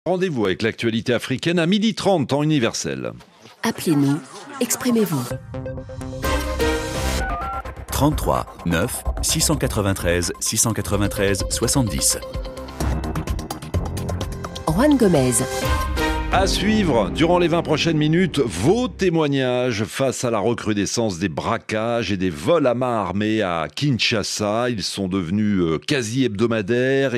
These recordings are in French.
Rendez-vous avec l'actualité africaine à 12h30, temps universel. Appelez-nous, exprimez-vous. 33 9 693 693 70. Juan Gomez. À suivre, durant les 20 prochaines minutes, vos témoignages face à la recrudescence des braquages et des vols à main armée à Kinshasa. Ils sont devenus quasi hebdomadaires.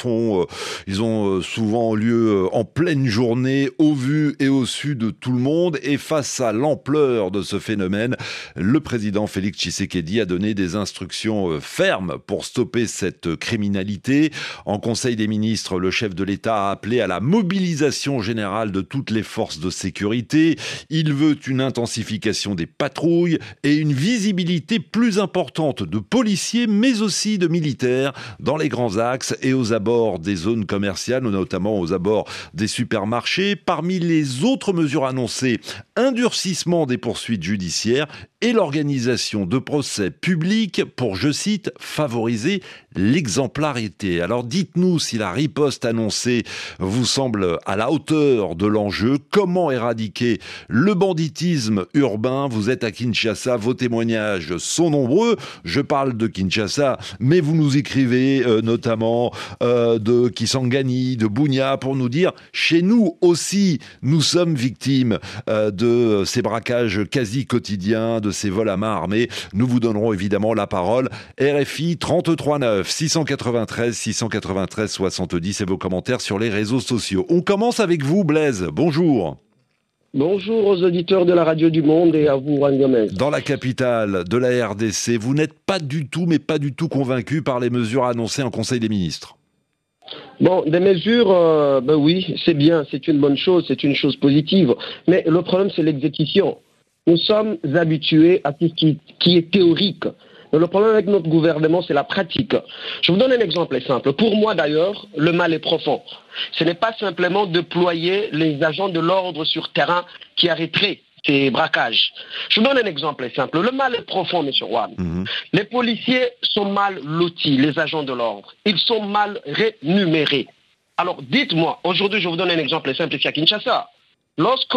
Ils ont souvent lieu en pleine journée, au vu et au su de tout le monde. Et face à l'ampleur de ce phénomène, le président Félix Tshisekedi a donné des instructions fermes pour stopper cette criminalité. En Conseil des ministres, le chef de l'État a appelé à la mobilisation générale de toutes les forces de sécurité. Il veut une intensification des patrouilles et une visibilité plus importante de policiers, mais aussi de militaires dans les grands axes et aux abords des zones commerciales, notamment aux abords des supermarchés. Parmi les autres mesures annoncées, un durcissement des poursuites judiciaires et l'organisation de procès publics pour, je cite, favoriser l'exemplarité. Alors dites-nous si la riposte annoncée vous semble à la hauteur de l'enjeu. Comment éradiquer le banditisme urbain? Vous êtes à Kinshasa, vos témoignages sont nombreux. Je parle de Kinshasa, mais vous nous écrivez notamment de Kisangani, de Bunia, pour nous dire, chez nous aussi, nous sommes victimes de ces braquages quasi quotidiens, de ces vols à main armée. Nous vous donnerons évidemment la parole. RFI 33 9 693 693 70 et vos commentaires sur les réseaux sociaux. On commence avec vous, Blaise. Bonjour. Bonjour aux auditeurs de la Radio du Monde et à vous, Juan Gomez. Dans la capitale de la RDC, vous n'êtes pas du tout convaincu par les mesures annoncées en Conseil des ministres. Bon, des mesures, oui, c'est bien, c'est une bonne chose, c'est une chose positive. Mais le problème, c'est l'exécution. Nous sommes habitués à tout ce qui est théorique. Mais le problème avec notre gouvernement, c'est la pratique. Je vous donne un exemple simple. Pour moi, d'ailleurs, le mal est profond. Ce n'est pas simplement déployer les agents de l'ordre sur terrain qui arrêteraient ces braquages. Je vous donne un exemple simple. Le mal est profond, M. Juan. Les policiers sont mal lotis, les agents de l'ordre. Ils sont mal rémunérés. Alors, dites-moi, aujourd'hui, je vous donne un exemple simple ici à Kinshasa. Lorsque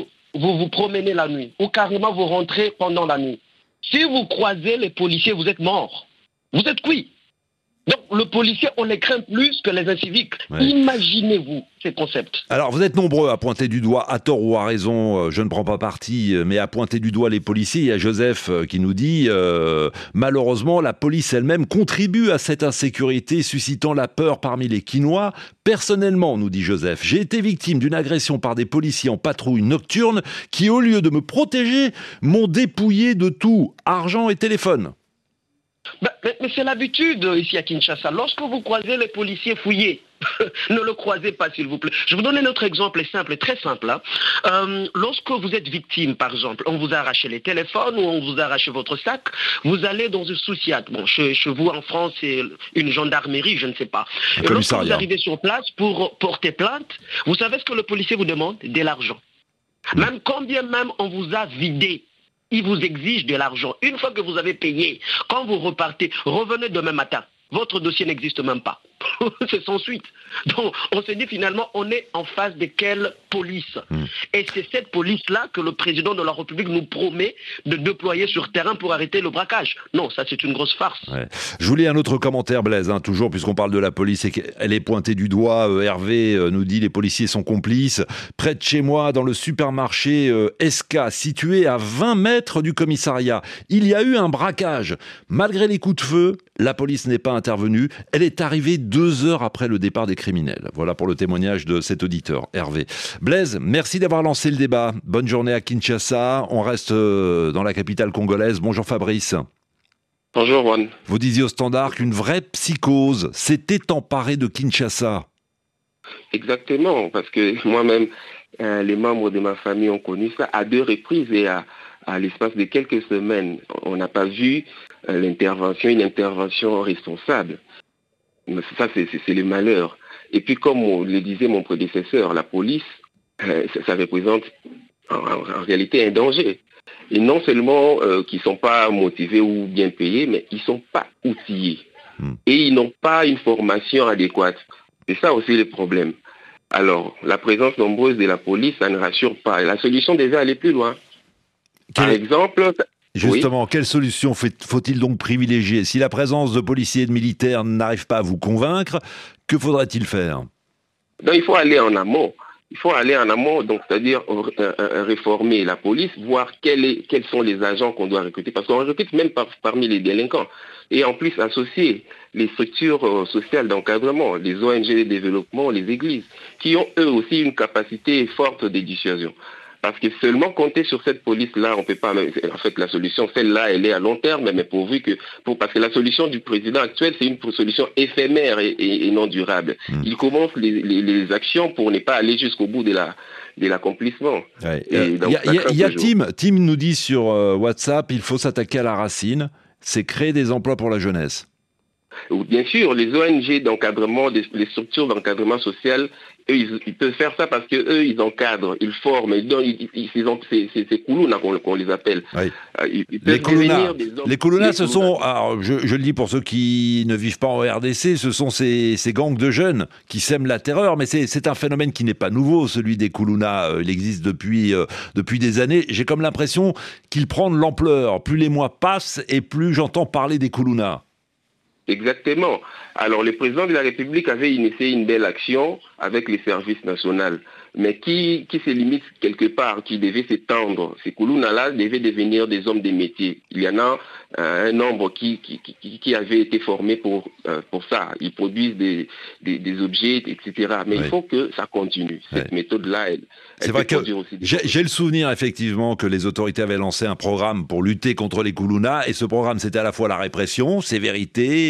vous promenez la nuit, ou carrément vous rentrez pendant la nuit, si vous croisez les policiers, vous êtes morts. Vous êtes cuits. Donc, le policier, on les craint plus que les inciviques. Ouais. Imaginez-vous ces concepts. Alors, vous êtes nombreux à pointer du doigt, à tort ou à raison, je ne prends pas parti, mais à pointer du doigt les policiers. Il y a Joseph qui nous dit, malheureusement, la police elle-même contribue à cette insécurité, suscitant la peur parmi les Kinois. Personnellement, nous dit Joseph, j'ai été victime d'une agression par des policiers en patrouille nocturne qui, au lieu de me protéger, m'ont dépouillé de tout, argent et téléphone. Mais c'est l'habitude ici à Kinshasa. Lorsque vous croisez les policiers fouillés, ne le croisez pas, s'il vous plaît. Je vous donne un autre exemple simple, très simple. Lorsque vous êtes victime, par exemple, on vous a arraché les téléphones ou on vous a arraché votre sac, vous allez dans une souciade. Bon, chez vous en France, c'est une gendarmerie, je ne sais pas. Et lorsque vous arrivez sur place pour porter plainte, vous savez ce que le policier vous demande? De l'argent. Même combien même on vous a vidé. Il vous exige de l'argent. Une fois que vous avez payé, quand vous repartez, revenez demain matin. Votre dossier n'existe même pas. C'est sans suite. Donc, on se dit finalement, on est en face de quelle police? Et c'est cette police-là que le président de la République nous promet de déployer sur terrain pour arrêter le braquage. Non, ça c'est une grosse farce. Ouais. Je voulais un autre commentaire, Blaise, toujours, puisqu'on parle de la police et qu'elle est pointée du doigt. Hervé nous dit les policiers sont complices. Près de chez moi, dans le supermarché SK, situé à 20 mètres du commissariat, il y a eu un braquage. Malgré les coups de feu, la police n'est pas intervenue. Elle est arrivée 2 heures après le départ des criminels. Voilà pour le témoignage de cet auditeur, Hervé. Blaise, merci d'avoir lancé le débat. Bonne journée à Kinshasa. On reste dans la capitale congolaise. Bonjour Fabrice. Bonjour Juan. Vous disiez au Standard qu'une vraie psychose s'était emparée de Kinshasa. Exactement, parce que moi-même, les membres de ma famille ont connu ça à 2 reprises et à l'espace de quelques semaines. On n'a pas vu une intervention responsable. Ça, c'est le malheur. Et puis, comme le disait mon prédécesseur, la police, ça représente en réalité un danger. Et non seulement qu'ils ne sont pas motivés ou bien payés, mais ils ne sont pas outillés. Et ils n'ont pas une formation adéquate. C'est ça aussi le problème. Alors, la présence nombreuse de la police, ça ne rassure pas. Et la solution devait aller plus loin. Par exemple... Justement, quelle solution faut-il donc privilégier? Si la présence de policiers et de militaires n'arrive pas à vous convaincre, que faudrait-il faire? Donc, il faut aller en amont. Il faut aller en amont, donc c'est-à-dire réformer la police, voir quels sont les agents qu'on doit recruter, parce qu'on recrute même parmi les délinquants. Et en plus associer les structures sociales d'encadrement, les ONG de développement, les églises, qui ont eux aussi une capacité forte de dissuasion. Parce que seulement compter sur cette police-là, on ne peut pas. En fait, la solution, celle-là, elle est à long terme, mais parce que la solution du président actuel, c'est une solution éphémère et non durable. Il commence les actions pour ne pas aller jusqu'au bout de l'accomplissement. Ouais. Tim nous dit sur WhatsApp, il faut s'attaquer à la racine, c'est créer des emplois pour la jeunesse. Bien sûr, les ONG d'encadrement, les structures d'encadrement social, eux, ils peuvent faire ça parce que eux, ils encadrent, ils forment, c'est Koulouna qu'on les appelle. Oui. Ils peuvent devenir des hommes. Les Koulouna, ce sont, alors je le dis pour ceux qui ne vivent pas en RDC, ce sont ces gangs de jeunes qui sèment la terreur, mais c'est un phénomène qui n'est pas nouveau, celui des Koulouna. Il existe depuis des années. J'ai comme l'impression qu'il prend de l'ampleur. Plus les mois passent et plus j'entends parler des Koulouna. Exactement. Alors, le président de la République avait initié une belle action avec les services nationaux, mais qui se limite quelque part, qui devait s'étendre. Ces Koulouna-là devaient devenir des hommes des métiers. Il y en a un nombre qui avait été formé pour ça. Ils produisent des objets, etc. Mais il faut que ça continue. Cette méthode-là, c'est vrai que j'ai le souvenir effectivement que les autorités avaient lancé un programme pour lutter contre les Koulouna, et ce programme c'était à la fois la répression, sévérité,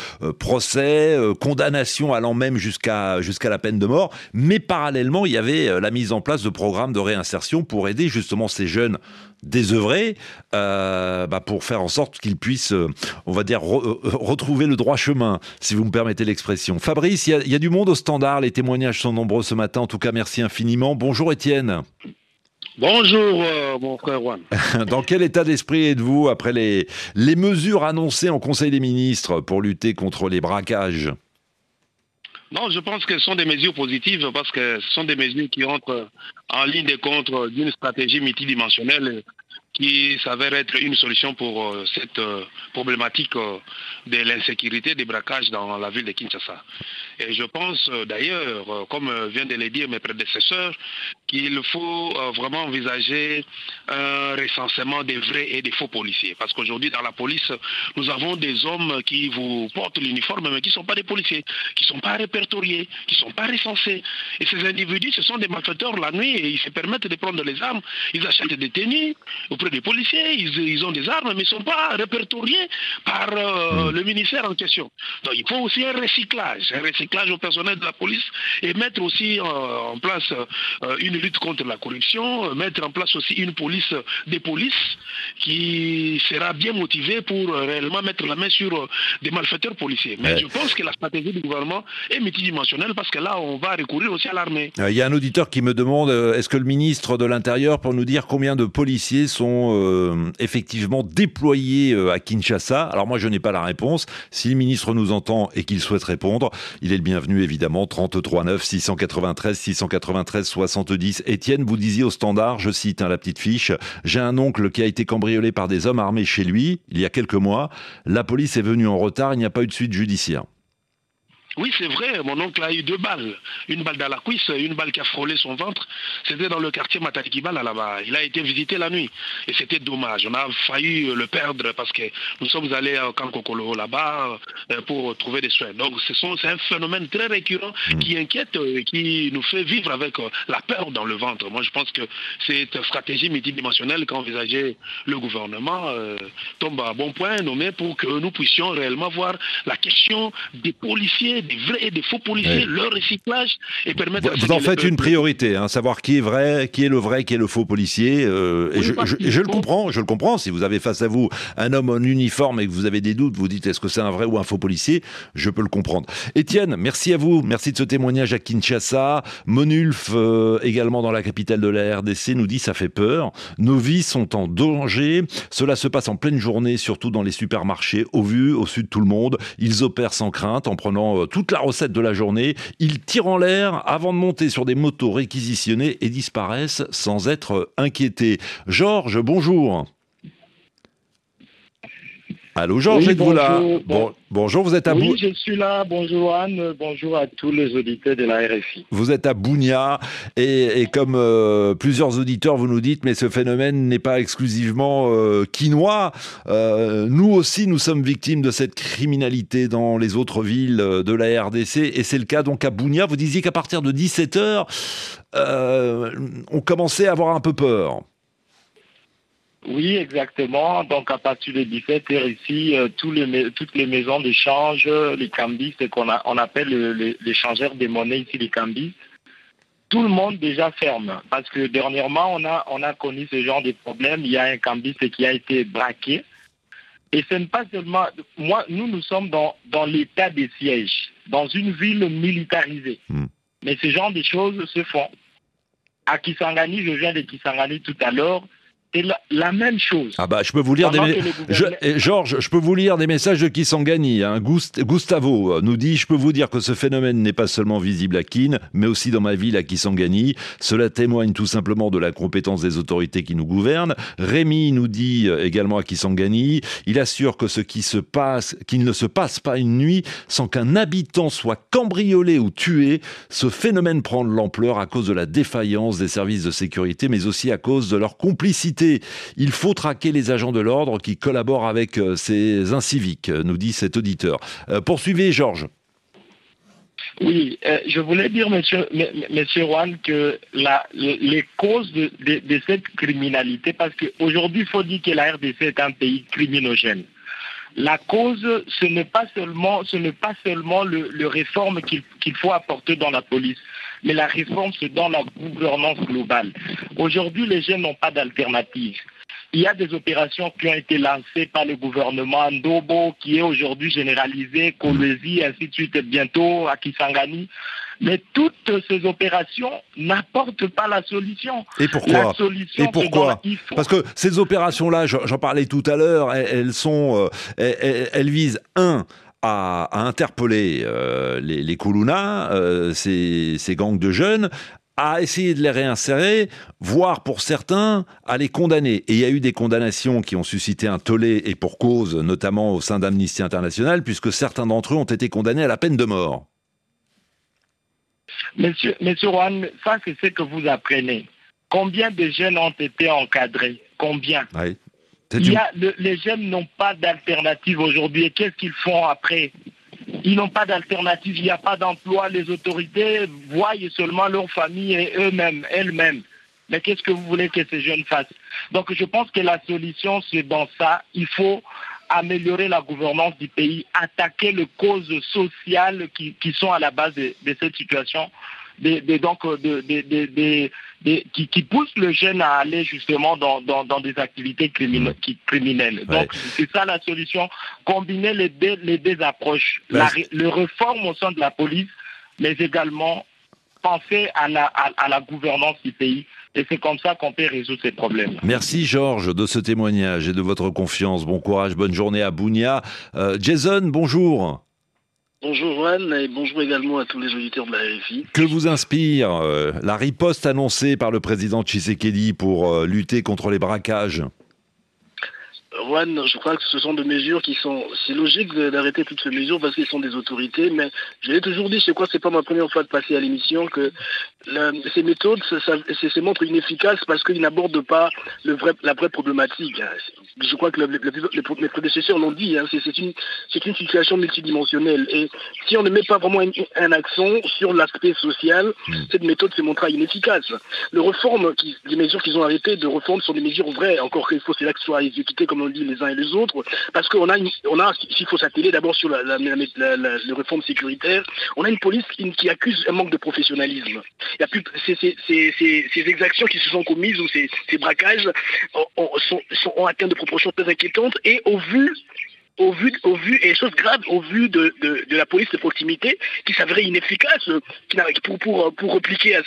procès, condamnation allant même jusqu'à la peine de mort, mais parallèlement il y avait la mise en place de programmes de réinsertion pour aider justement ces jeunes désœuvrés pour faire en sorte qu'ils puissent, on va dire, retrouver le droit chemin, si vous me permettez l'expression. Fabrice, il y a du monde au standard, les témoignages sont nombreux ce matin, en tout cas merci infiniment. Bonjour Étienne. Bonjour mon frère Juan. Dans quel état d'esprit êtes-vous après les mesures annoncées en Conseil des ministres pour lutter contre les braquages? Non, je pense que ce sont des mesures positives parce que ce sont des mesures qui entrent en ligne de compte d'une stratégie multidimensionnelle qui s'avère être une solution pour cette problématique de l'insécurité des braquages dans la ville de Kinshasa. Et je pense d'ailleurs, comme viennent de le dire mes prédécesseurs, qu'il faut vraiment envisager un recensement des vrais et des faux policiers. Parce qu'aujourd'hui, dans la police, nous avons des hommes qui vous portent l'uniforme, mais qui ne sont pas des policiers, qui ne sont pas répertoriés, qui ne sont pas recensés. Et ces individus, ce sont des malfaiteurs la nuit, et ils se permettent de prendre les armes, ils achètent des tenues auprès des policiers, ils ont des armes, mais ils ne sont pas répertoriés par le ministère en question. Donc il faut aussi un recyclage au personnel de la police, et mettre aussi en place une lutte contre la corruption, mettre en place aussi une police des polices qui sera bien motivée pour réellement mettre la main sur des malfaiteurs policiers. Mais je pense que la stratégie du gouvernement est multidimensionnelle parce que là, on va recourir aussi à l'armée. Il y a un auditeur qui me demande, est-ce que le ministre de l'Intérieur peut nous dire combien de policiers sont effectivement déployés à Kinshasa? Alors moi, je n'ai pas la réponse. Si le ministre nous entend et qu'il souhaite répondre, il est le bienvenu évidemment. 33 9 693 693 70. Étienne, vous disiez au standard, je cite la petite fiche, j'ai un oncle qui a été cambriolé par des hommes armés chez lui il y a quelques mois. La police est venue en retard, il n'y a pas eu de suite judiciaire. Oui, c'est vrai, mon oncle a eu 2 balles. Une balle dans la cuisse, une balle qui a frôlé son ventre. C'était dans le quartier Matarikibala là-bas. Il a été visité la nuit. Et c'était dommage. On a failli le perdre parce que nous sommes allés à Kankokolo là-bas pour trouver des soins. Donc c'est un phénomène très récurrent qui inquiète et qui nous fait vivre avec la peur dans le ventre. Moi, je pense que cette stratégie multidimensionnelle qu'a envisagé le gouvernement tombe à bon point nommé pour que nous puissions réellement voir la question des policiers, des vrais et des faux policiers, leur recyclage et permettre... Vous en faites une priorité, savoir qui est vrai, qui est le vrai, qui est le faux policier. Je le comprends. Si vous avez face à vous un homme en uniforme et que vous avez des doutes, vous dites est-ce que c'est un vrai ou un faux policier, je peux le comprendre. Étienne, merci à vous. Merci de ce témoignage à Kinshasa. Monulf, également dans la capitale de la RDC, nous dit ça fait peur. Nos vies sont en danger. Cela se passe en pleine journée, surtout dans les supermarchés. Au vu, au su de tout le monde, ils opèrent sans crainte en prenant toute la recette de la journée. Ils tirent en l'air avant de monter sur des motos réquisitionnées et disparaissent sans être inquiétés. Georges, bonjour. Allô Georges, oui, êtes-vous là? Bonjour, vous êtes à Oui, je suis là. Bonjour Anne, bonjour à tous les auditeurs de la RFI. Vous êtes à Bounia et comme plusieurs auditeurs vous nous dites, mais ce phénomène n'est pas exclusivement quinois. Nous aussi, nous sommes victimes de cette criminalité dans les autres villes de la RDC et c'est le cas donc à Bounia. Vous disiez qu'à partir de 17h, on commençait à avoir un peu peur. Oui, exactement. Donc, à partir de 17h ici, toutes les maisons d'échange, les cambistes, on appelle les changeurs de monnaie ici, les cambistes, tout le monde déjà ferme. Parce que dernièrement, on a connu ce genre de problème. Il y a un cambiste qui a été braqué. Et ce n'est pas seulement... nous sommes dans l'état de siège, dans une ville militarisée. Mais ce genre de choses se font. À Kisangani, je viens de Kisangani tout à l'heure, c'est la même chose. Ah bah je peux vous lire Georges, je peux vous lire des messages de Kisangani. Gustavo nous dit: je peux vous dire que ce phénomène n'est pas seulement visible à Kin, mais aussi dans ma ville à Kisangani. Cela témoigne tout simplement de la compétence des autorités qui nous gouvernent. Rémi nous dit également à Kisangani: il assure que qu'il ne se passe pas une nuit sans qu'un habitant soit cambriolé ou tué. Ce phénomène prend de l'ampleur à cause de la défaillance des services de sécurité, mais aussi à cause de leur complicité. Il faut traquer les agents de l'ordre qui collaborent avec ces inciviques, nous dit cet auditeur. Poursuivez, Georges. Oui, je voulais dire, monsieur Juan, que les causes de cette criminalité, parce qu'aujourd'hui, il faut dire que la RDC est un pays criminogène. La cause, ce n'est pas seulement le réforme qu'il faut apporter dans la police, mais la réforme, c'est dans la gouvernance globale. Aujourd'hui, les jeunes n'ont pas d'alternative. Il y a des opérations qui ont été lancées par le gouvernement, Ndobo, qui est aujourd'hui généralisé, Kolwezi, ainsi de suite, et bientôt à Kisangani. Mais toutes ces opérations n'apportent pas la solution. Et pourquoi? La solution, Parce que ces opérations-là, j'en parlais tout à l'heure, elles visent à interpeller les Koulouna, ces gangs de jeunes, à essayer de les réinsérer, voire pour certains, à les condamner. Et il y a eu des condamnations qui ont suscité un tollé, et pour cause, notamment au sein d'Amnesty International, puisque certains d'entre eux ont été condamnés à la peine de mort. Monsieur Juan, ça c'est ce que vous apprenez. Combien de jeunes ont été encadrés? Combien? Oui. Les jeunes n'ont pas d'alternative aujourd'hui. Et qu'est-ce qu'ils font après? Ils n'ont pas d'alternative, il n'y a pas d'emploi. Les autorités voient seulement leur famille et elles-mêmes. Mais qu'est-ce que vous voulez que ces jeunes fassent? Donc je pense que la solution, c'est dans ça. Il faut améliorer la gouvernance du pays, attaquer les causes sociales qui sont à la base de cette situation, qui poussent le jeune à aller justement dans des activités criminelles. Donc c'est ça la solution, combiner les deux approches, le réforme au sein de la police, mais également penser à la gouvernance du pays. Et c'est comme ça qu'on peut résoudre ces problèmes. Merci Georges de ce témoignage et de votre confiance. Bon courage, bonne journée à Bounia. Jason, bonjour. Bonjour Juan et bonjour également à tous les auditeurs de la RFI. Que vous inspire la riposte annoncée par le président Tshisekedi pour lutter contre les braquages? Juan, je crois que ce sont des mesures qui sont... C'est logique d'arrêter toutes ces mesures parce qu'elles sont des autorités, mais je l'ai toujours dit, c'est pas ma première fois de passer à l'émission, que ces méthodes se montrent inefficaces parce qu'ils n'abordent pas la vraie problématique. Je crois que mes prédécesseurs l'ont dit, c'est une situation multidimensionnelle. Et si on ne met pas vraiment un accent sur l'aspect social, cette méthode se montrera inefficace. Les mesures qu'ils ont arrêtées de réforme sont des mesures vraies, encore qu'il faut que cela soit exécuté comme on dit les uns et les autres, parce qu'on a s'il faut s'atteler d'abord sur la réforme sécuritaire, on a une police qui accuse un manque de professionnalisme. Il y a plus ces exactions qui se sont commises ou ces braquages ont atteint de proportions très inquiétantes et au vu et chose grave au vu de la police de proximité qui s'avérait inefficace pour répliquer à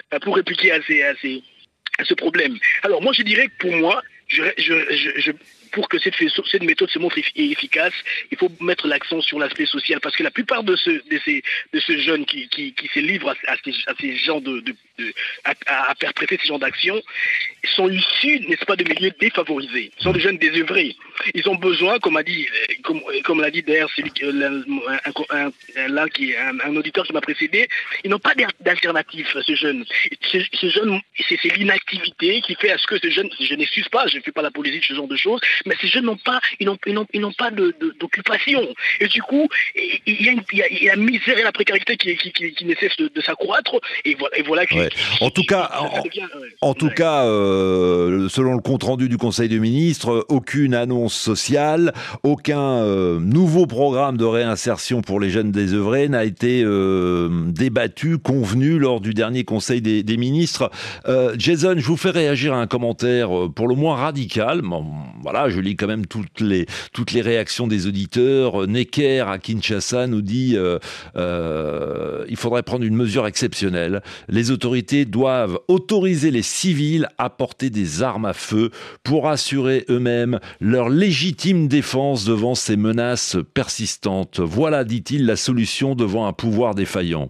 ce problème. Alors moi je dirais que pour moi pour que cette méthode se montre efficace, il faut mettre l'accent sur l'aspect social, parce que la plupart de ces jeunes qui se livrent à ces genres à perpétrer ces genres d'actions sont issus, n'est-ce pas, de milieux défavorisés. Ce sont des jeunes désœuvrés. Ils ont besoin, comme l'a dit d'ailleurs un auditeur qui m'a précédé, ils n'ont pas d'alternative, ces jeunes. Ces jeunes, c'est l'inactivité qui fait à ce que ces jeunes, je n'excuse pas, je ne fais pas l'apologie de ce genre de choses, mais ces jeunes n'ont pas d'occupation. Et du coup, il y a la misère et la précarité qui ne cessent de s'accroître. Et voilà que... Ouais. En tout cas, selon le compte-rendu du Conseil des ministres, aucune annonce sociale, aucun nouveau programme de réinsertion pour les jeunes désœuvrés n'a été débattu, convenu lors du dernier Conseil des ministres. Jason, je vous fais réagir à un commentaire pour le moins radical. Bon, voilà, je lis quand même toutes les réactions des auditeurs. Necker à Kinshasa nous dit il faudrait prendre une mesure exceptionnelle. Les autorités doivent autoriser les civils à porter des armes à feu pour assurer eux-mêmes leur légitime défense devant ces menaces persistantes. Voilà, dit-il, la solution devant un pouvoir défaillant.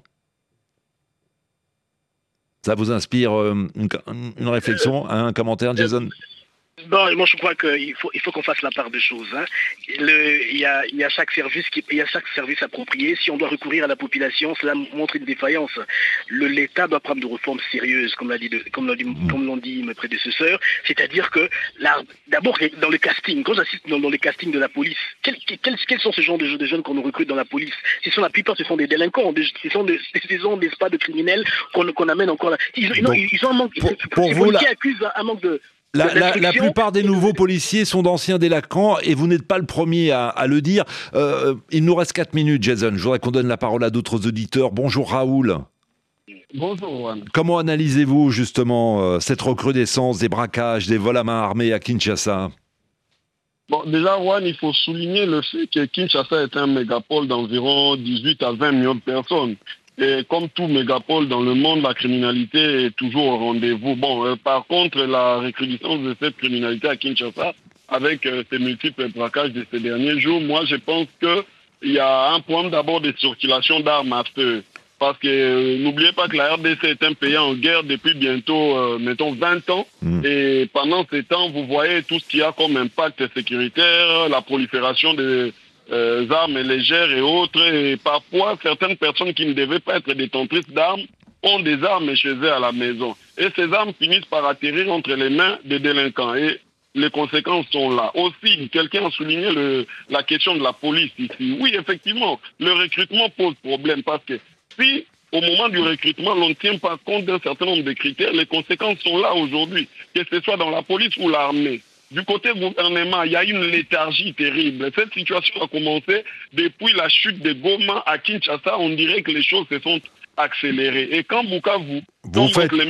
Ça vous inspire une réflexion, un commentaire, Jason ? Bon, moi je crois qu'il faut qu'on fasse la part des choses. Hein. Il y a chaque service approprié. Si on doit recourir à la population, cela montre une défaillance. L'État doit prendre des réformes sérieuses, comme l'ont dit mes prédécesseurs. C'est-à-dire que d'abord dans le casting, quand j'assiste dans les castings de la police, quels sont ces genres de jeunes qu'on recrute dans la police? La plupart, ce sont des délinquants, ce sont des pas de criminels qu'on amène encore là. Ils ont un manque. Pour les vous, policiers accusent un manque de... La plupart des nouveaux policiers sont d'anciens délinquants et vous n'êtes pas le premier à le dire. Il nous reste 4 minutes, Jason. Je voudrais qu'on donne la parole à d'autres auditeurs. Bonjour Raoul. Bonjour Juan. Comment analysez-vous justement cette recrudescence des braquages, des vols à main armée à Kinshasa ? Bon, déjà Juan, il faut souligner le fait que Kinshasa est un mégapole d'environ 18 à 20 millions de personnes. Et comme tout mégapole dans le monde, la criminalité est toujours au rendez-vous. Bon, par contre, la recrudescence de cette criminalité à Kinshasa, avec ces multiples braquages de ces derniers jours, moi je pense qu'il y a un problème d'abord de circulation d'armes à feu. Parce que n'oubliez pas que la RDC est un pays en guerre depuis bientôt, mettons, 20 ans. Et pendant ces temps, vous voyez tout ce qu'il y a comme impact sécuritaire, la prolifération des armes légères et autres, et parfois certaines personnes qui ne devaient pas être détentrices d'armes ont des armes chez eux à la maison. Et ces armes finissent par atterrir entre les mains des délinquants. Et les conséquences sont là. Aussi, quelqu'un a souligné la question de la police ici. Oui, effectivement, le recrutement pose problème parce que si au moment du recrutement, on ne tient pas compte d'un certain nombre de critères, les conséquences sont là aujourd'hui, que ce soit dans la police ou l'armée. Du côté gouvernement, il y a une léthargie terrible. Cette situation a commencé depuis la chute de Goma à Kinshasa. On dirait que les choses se sont accélérées. Et quand Bukavu... Vous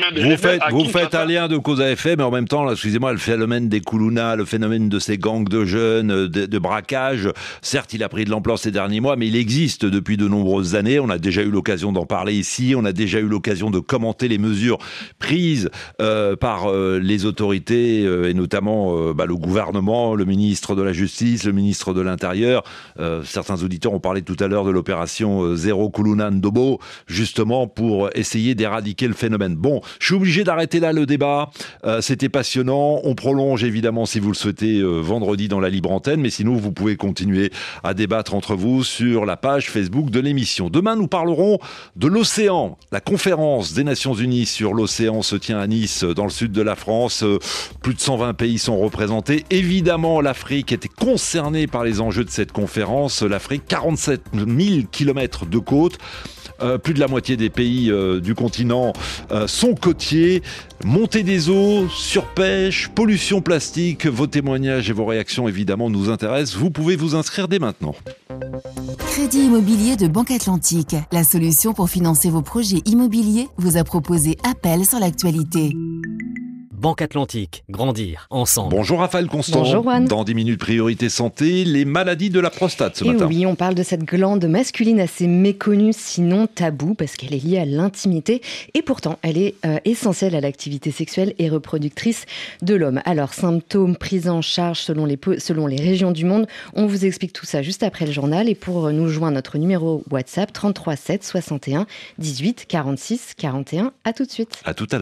faites un lien de cause à effet, mais en même temps, là, excusez-moi, le phénomène des Kuluna, le phénomène de ces gangs de jeunes, de braquage, certes, il a pris de l'ampleur ces derniers mois, mais il existe depuis de nombreuses années. On a déjà eu l'occasion d'en parler ici, on a déjà eu l'occasion de commenter les mesures prises par les autorités, et notamment le gouvernement, le ministre de la Justice, le ministre de l'Intérieur. Certains auditeurs ont parlé tout à l'heure de l'opération Zéro Kuluna Ndobo, justement pour essayer d'éradiquer le phénomène. Bon, je suis obligé d'arrêter là le débat. C'était passionnant. On prolonge évidemment, si vous le souhaitez, vendredi dans la libre antenne, mais sinon vous pouvez continuer à débattre entre vous sur la page Facebook de l'émission. Demain, nous parlerons de l'océan. La conférence des Nations Unies sur l'océan se tient à Nice, dans le sud de la France. Plus de 120 pays sont représentés. Évidemment, l'Afrique était concernée par les enjeux de cette conférence. L'Afrique, 47 000 kilomètres de côte. Plus de la moitié des pays du continent sont côtiers. Montée des eaux, surpêche, pollution plastique. Vos témoignages et vos réactions évidemment nous intéressent. Vous pouvez vous inscrire dès maintenant. Crédit immobilier de Banque Atlantique. La solution pour financer vos projets immobiliers vous a proposé Appel sur l'actualité. Banque Atlantique, grandir ensemble. Bonjour Raphaël Constant. Bonjour Juan. Dans 10 minutes priorité santé, les maladies de la prostate ce matin. Oui, on parle de cette glande masculine assez méconnue, sinon taboue, parce qu'elle est liée à l'intimité et pourtant elle est essentielle à l'activité sexuelle et reproductrice de l'homme. Alors, symptômes, prise en charge selon les régions du monde, on vous explique tout ça juste après le journal. Et pour nous joindre, notre numéro WhatsApp 33 7 61 18 46 41. À tout de suite. À tout à l'heure.